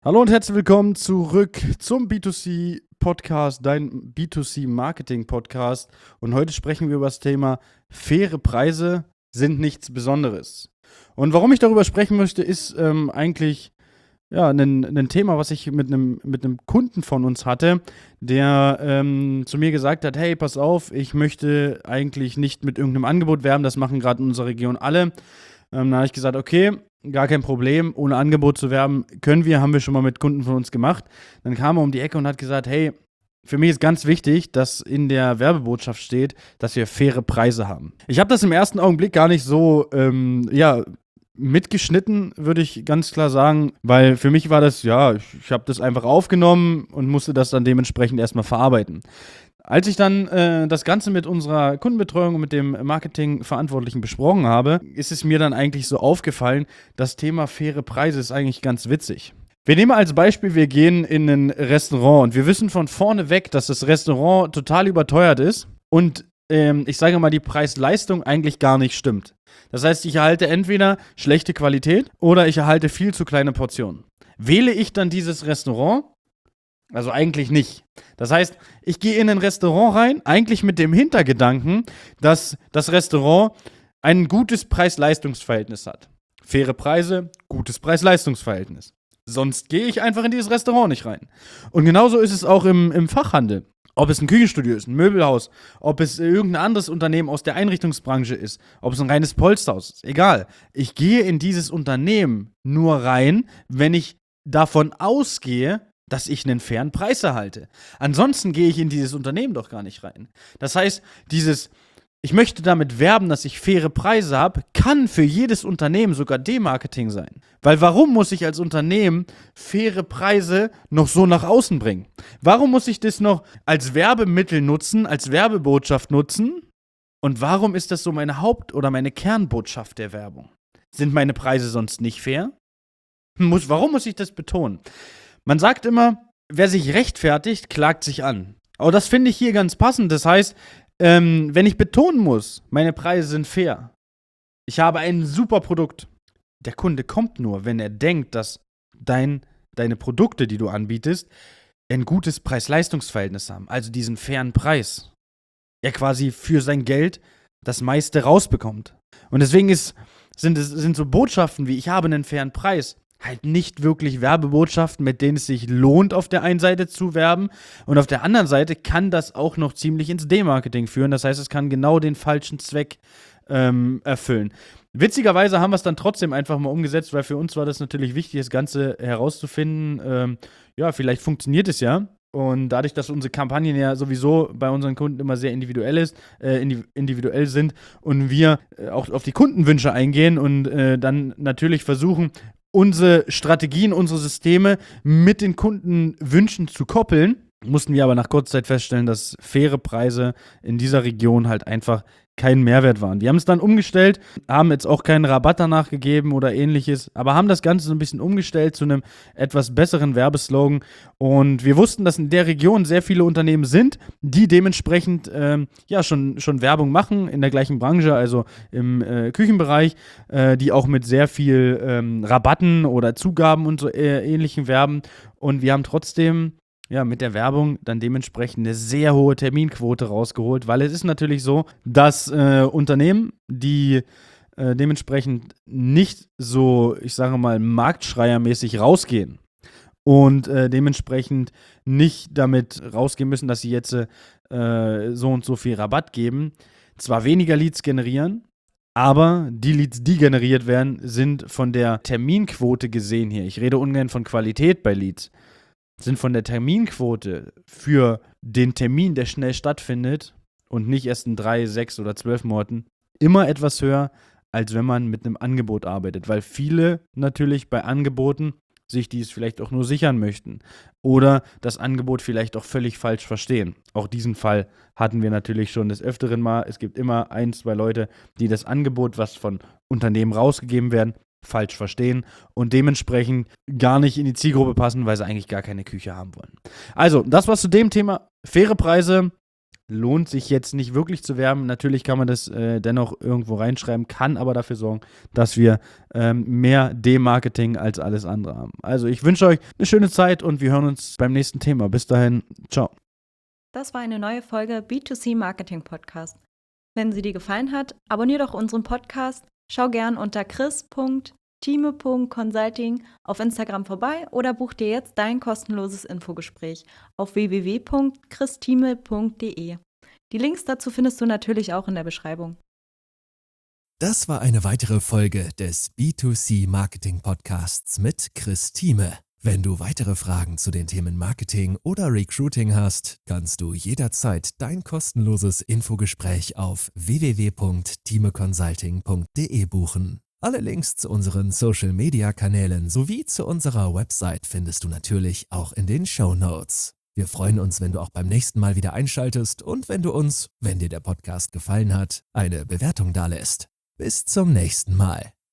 Hallo und herzlich willkommen zurück zum B2C Podcast, dein B2C Marketing Podcast. Und heute sprechen wir über das Thema faire Preise sind nichts Besonderes. Und warum ich darüber sprechen möchte, ist eigentlich ein Thema, was ich mit einem Kunden von uns hatte, der zu mir gesagt hat, hey, pass auf, ich möchte eigentlich nicht mit irgendeinem Angebot werben, das machen gerade in unserer Region alle. Dann habe ich gesagt, okay, gar kein Problem, ohne Angebot zu werben haben wir schon mal mit Kunden von uns gemacht. Dann kam er um die Ecke und hat gesagt, hey, für mich ist ganz wichtig, dass in der Werbebotschaft steht, dass wir faire Preise haben. Ich habe das im ersten Augenblick gar nicht so, mitgeschnitten, würde ich ganz klar sagen, weil für mich war das, ich habe das einfach aufgenommen und musste das dann dementsprechend erstmal verarbeiten. Als ich dann das Ganze mit unserer Kundenbetreuung und mit dem Marketingverantwortlichen besprochen habe, ist es mir dann eigentlich so aufgefallen, das Thema faire Preise ist eigentlich ganz witzig. Wir nehmen als Beispiel, wir gehen in ein Restaurant und wir wissen von vorne weg, dass das Restaurant total überteuert ist und ich sage mal, die Preis-Leistung eigentlich gar nicht stimmt. Das heißt, ich erhalte entweder schlechte Qualität oder ich erhalte viel zu kleine Portionen. Wähle ich dann dieses Restaurant? Also eigentlich nicht. Das heißt, ich gehe in ein Restaurant rein, eigentlich mit dem Hintergedanken, dass das Restaurant ein gutes Preis-Leistungs-Verhältnis hat. Faire Preise, gutes Preis-Leistungs-Verhältnis. Sonst gehe ich einfach in dieses Restaurant nicht rein. Und genauso ist es auch im Fachhandel. Ob es ein Küchenstudio ist, ein Möbelhaus, ob es irgendein anderes Unternehmen aus der Einrichtungsbranche ist, ob es ein reines Polsterhaus ist, egal. Ich gehe in dieses Unternehmen nur rein, wenn ich davon ausgehe, dass ich einen fairen Preis erhalte. Ansonsten gehe ich in dieses Unternehmen doch gar nicht rein. Das heißt, ich möchte damit werben, dass ich faire Preise habe, kann für jedes Unternehmen sogar Demarketing sein. Weil warum muss ich als Unternehmen faire Preise noch so nach außen bringen? Warum muss ich das noch als Werbemittel nutzen, als Werbebotschaft nutzen? Und warum ist das so meine oder meine Kernbotschaft der Werbung? Sind meine Preise sonst nicht fair? Warum muss ich das betonen? Man sagt immer, wer sich rechtfertigt, klagt sich an. Aber das finde ich hier ganz passend. Das heißt, wenn ich betonen muss, meine Preise sind fair, ich habe ein super Produkt. Der Kunde kommt nur, wenn er denkt, dass deine Produkte, die du anbietest, ein gutes Preis-Leistungs-Verhältnis haben. Also diesen fairen Preis. Er quasi für sein Geld das meiste rausbekommt. Und deswegen sind so Botschaften wie, ich habe einen fairen Preis, halt nicht wirklich Werbebotschaften, mit denen es sich lohnt, auf der einen Seite zu werben. Und auf der anderen Seite kann das auch noch ziemlich ins Demarketing führen. Das heißt, es kann genau den falschen Zweck erfüllen. Witzigerweise haben wir es dann trotzdem einfach mal umgesetzt, weil für uns war das natürlich wichtig, das Ganze herauszufinden. Vielleicht funktioniert es ja. Und dadurch, dass unsere Kampagnen ja sowieso bei unseren Kunden immer sehr individuell sind und wir auch auf die Kundenwünsche eingehen und dann natürlich versuchen, unsere Strategien, unsere Systeme mit den Kundenwünschen zu koppeln, mussten wir aber nach kurzer Zeit feststellen, dass faire Preise in dieser Region halt einfach keinen Mehrwert waren. Wir haben es dann umgestellt, haben jetzt auch keinen Rabatt danach gegeben oder ähnliches, aber haben das Ganze so ein bisschen umgestellt zu einem etwas besseren Werbeslogan. Und wir wussten, dass in der Region sehr viele Unternehmen sind, die dementsprechend schon Werbung machen in der gleichen Branche, also im Küchenbereich, die auch mit sehr viel Rabatten oder Zugaben und so ähnlichen werben. Und wir haben trotzdem mit der Werbung dann dementsprechend eine sehr hohe Terminquote rausgeholt, weil es ist natürlich so, dass Unternehmen, die dementsprechend nicht so, ich sage mal, marktschreiermäßig rausgehen und dementsprechend nicht damit rausgehen müssen, dass sie jetzt so und so viel Rabatt geben, zwar weniger Leads generieren, aber die Leads, die generiert werden, sind von der Terminquote gesehen hier. Ich rede ungern von Qualität bei Leads. Sind von der Terminquote für den Termin, der schnell stattfindet und nicht erst in 3, 6 oder 12 Monaten, immer etwas höher, als wenn man mit einem Angebot arbeitet. Weil viele natürlich bei Angeboten sich dies vielleicht auch nur sichern möchten oder das Angebot vielleicht auch völlig falsch verstehen. Auch diesen Fall hatten wir natürlich schon des Öfteren mal. Es gibt immer 1, 2 Leute, die das Angebot, was von Unternehmen rausgegeben werden, falsch verstehen und dementsprechend gar nicht in die Zielgruppe passen, weil sie eigentlich gar keine Küche haben wollen. Also, das war's zu dem Thema. Faire Preise lohnt sich jetzt nicht wirklich zu werben. Natürlich kann man das dennoch irgendwo reinschreiben, kann aber dafür sorgen, dass wir mehr D-Marketing als alles andere haben. Also ich wünsche euch eine schöne Zeit und wir hören uns beim nächsten Thema. Bis dahin, ciao. Das war eine neue Folge B2C Marketing Podcast. Wenn sie dir gefallen hat, abonniere doch unseren Podcast, schau gern unter chris.thieme.consulting auf Instagram vorbei oder buch dir jetzt dein kostenloses Infogespräch auf www.christhieme.de. Die Links dazu findest du natürlich auch in der Beschreibung. Das war eine weitere Folge des B2C Marketing Podcasts mit Chris Thieme. Wenn du weitere Fragen zu den Themen Marketing oder Recruiting hast, kannst du jederzeit dein kostenloses Infogespräch auf www.thiemeconsulting.de buchen. Alle Links zu unseren Social-Media-Kanälen sowie zu unserer Website findest du natürlich auch in den Shownotes. Wir freuen uns, wenn du auch beim nächsten Mal wieder einschaltest und wenn du uns, wenn dir der Podcast gefallen hat, eine Bewertung dalässt. Bis zum nächsten Mal.